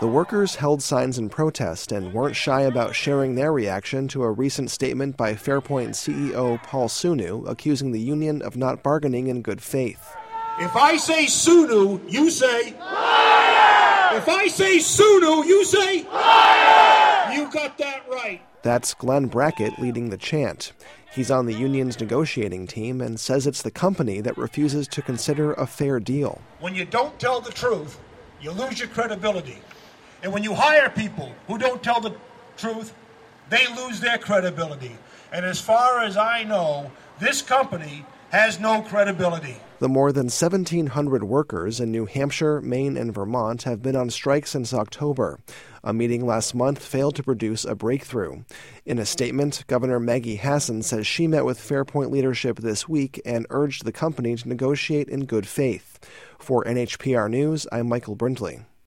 The workers held signs in protest and weren't shy about sharing their reaction to a recent statement by Fairpoint CEO Paul Sunu accusing the union of not bargaining in good faith. If I say Sunu, you say liar! If I say Sunu, you say liar! You got that right. That's Glenn Brackett leading the chant. He's on the union's negotiating team and says it's the company that refuses to consider a fair deal. When you don't tell the truth, you lose your credibility. And when you hire people who don't tell the truth, they lose their credibility. And as far as I know, this company has no credibility. The more than 1,700 workers in New Hampshire, Maine, and Vermont have been on strike since October. A meeting last month failed to produce a breakthrough. In a statement, Governor Maggie Hassan says she met with Fairpoint leadership this week and urged the company to negotiate in good faith. For NHPR News, I'm Michael Brindley.